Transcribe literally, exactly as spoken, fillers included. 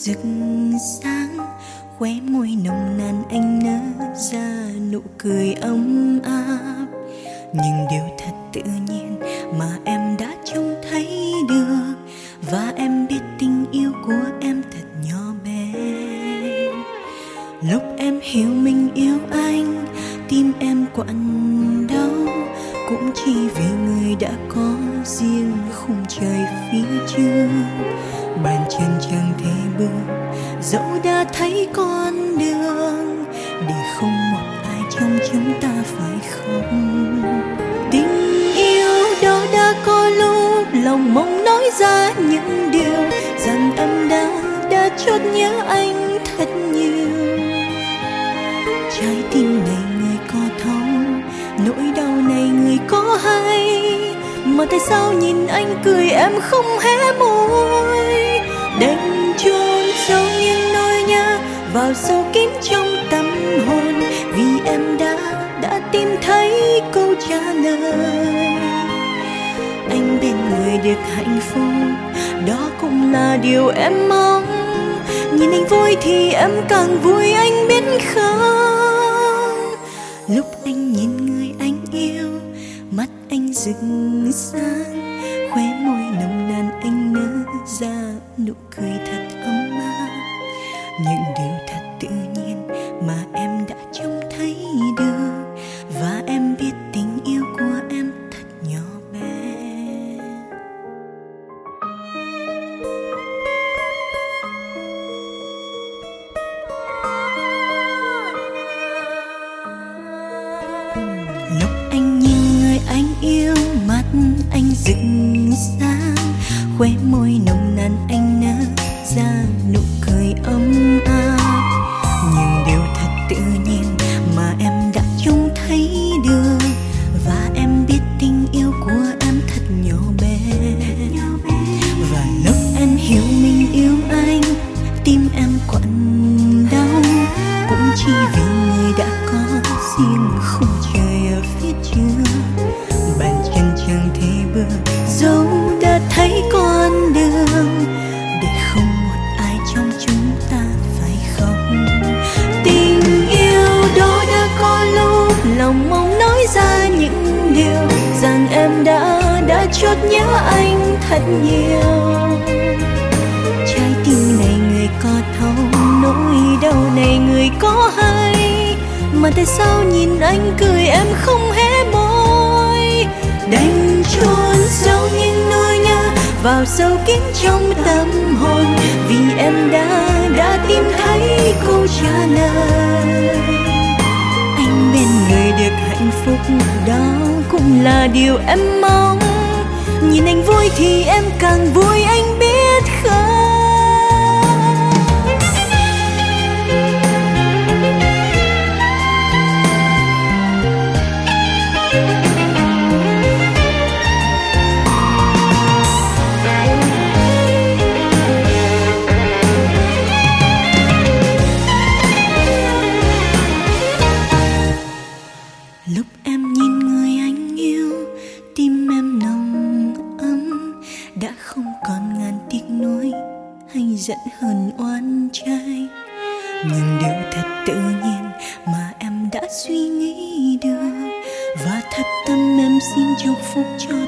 rực sáng, khóe môi nồng nàn anh nở ra nụ cười ấm áp. Nhưng điều thật tự nhiên mà em đã trông thấy được, và em biết tình yêu của em thật nhỏ bé. Lúc em hiểu mình yêu anh, tim em quặn đau, cũng chỉ vì người đã có riêng khung trời phía trước. Bàn chân chẳng thể bước dẫu đã thấy con đường, để không một ai trong chúng ta phải không. Tình yêu đó đã có lúc lòng mong nói ra những điều rằng em đã đã chót nhớ anh thật nhiều. Trái tim này người có thấu, nỗi đau này người có hay, mà tại sao nhìn anh cười em không hé môi. Đành chôn sâu những nỗi nhớ vào sâu kín trong tâm hồn, vì em đã đã tìm thấy câu trả lời. Anh bên người được hạnh phúc, đó cũng là điều em mong. Nhìn anh vui thì em càng vui, anh biết không. Lúc anh nhìn người anh yêu, mắt anh rực sáng, khóe môi nồng nàn anh nở ra nụ cười thật ấm áp. Những điều thật tự nhiên mà em đã trông thấy được, và em biết tình yêu của em thật nhỏ bé. Lúc anh nhìn người anh yêu, mắt anh rực sáng, khóe môi nồng nàn anh nở ra nụ cười ấm áp. Nhưng điều thật tự nhiên mà em đã trông thấy được, và em biết tình yêu của em thật nhỏ bé. Và lúc em hiểu mình yêu anh, tim em quặn đau, cũng chỉ vì người đã có riêng khung trời ở phía trước. Bàn chân chẳng thể bước dẫu đã thấy con đường, để không một ai trong chúng ta phải không. Tình yêu đó đã có lúc lòng mong nói ra những điều rằng em đã đã chót nhớ anh thật nhiều. Trái tim này người có thấu, nỗi đau này người có hay, mà tại sao nhìn anh cười em không hé môi. Đành chôn sâu những nỗi nhớ vào sâu kín trong tâm hồn, vì em đã đã tìm thấy câu trả lời. Anh bên người được hạnh phúc, đó cũng là điều em mong. Nhìn anh vui thì em càng vui, anh biết không. Lúc em nhìn người anh yêu, tim em nồng ấm, đã không còn ngàn tiếc nuối hay giận hờn oan trái. Nhưng điều thật tự nhiên mà em đã suy nghĩ được, và thật tâm em xin chúc phúc cho